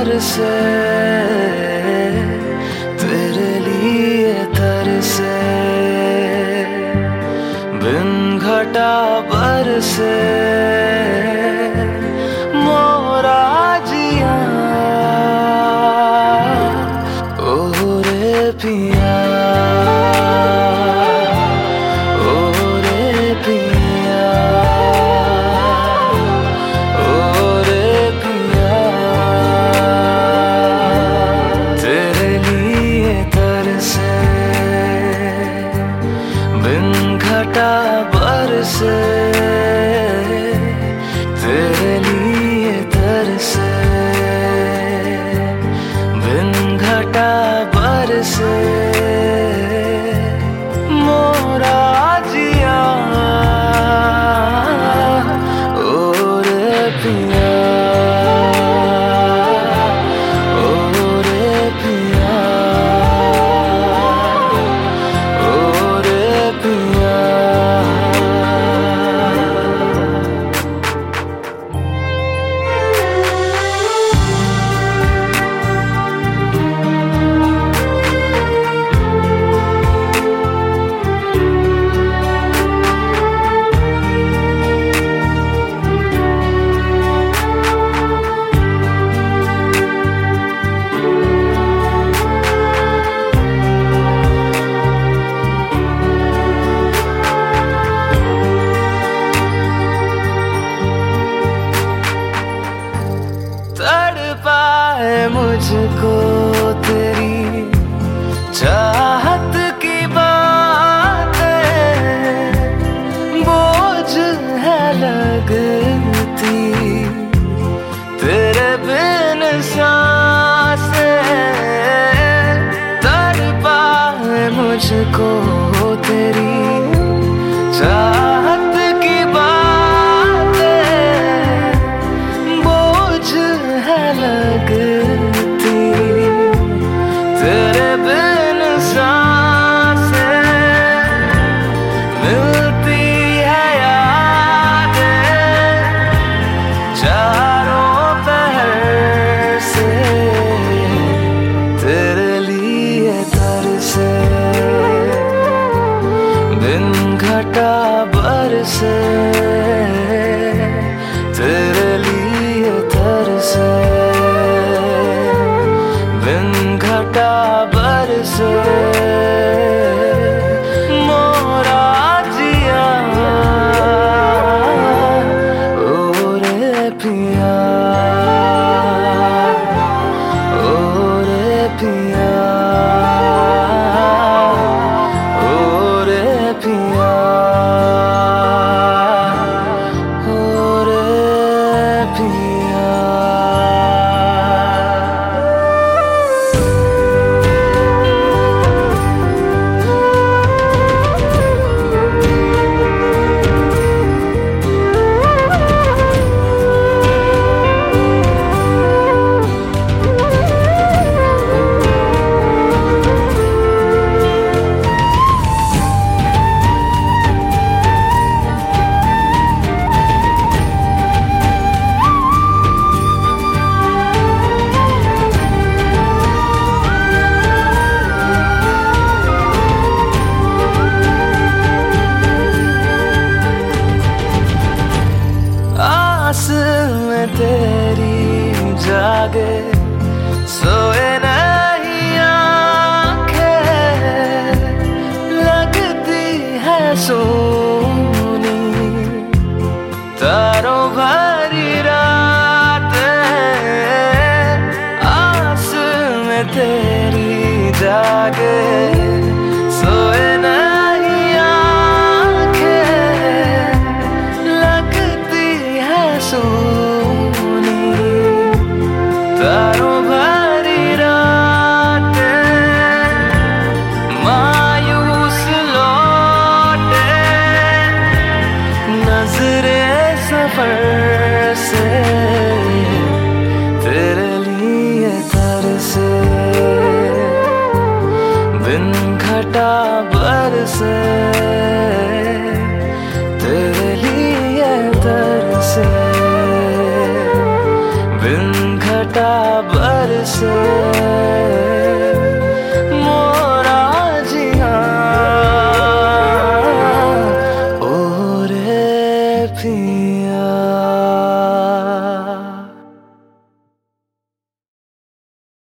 बरसे, तेरे लिए तरसे, बिन घटा बरसे मोरा जिया। ओ रे पिया, ओ रे पिया, ओ रे पिया, तेरे लिए तरसे, बिन घटा बरसे, तेरे लिए तरसे, बिन घटा बरसे मोरा जिया। ओ रे पिया, ओ रे पिया, ओ रे पिया। तड़पाए मुझको तेरी चाहत की बातें, बोझ है लगती तेरे बिन सांसें। तड़पाए मुझको तेरी चाहत की बातें, बोझ है लगती तेरे बिन सांसें। मिलती है यादें चारों पहर से, तेरे लिए तरसे, बिन घटा बरसे, तेरे लिए तरसे, बिन घटा बरसे मोरा जिया। ओ रे पिया, ओ रे पिया, ओ रे पिया, ओ रे पिया। आस में तेरी जागे सोए नहीं आंखें, लगती है सोनी तारों भरी रातें। आस में तेरी जागे सोए नहीं आंखें, लगती है सोनी तारों भरी रातें। मायूस लौटे नजरे सफर से, तेरे लिए तरसे, से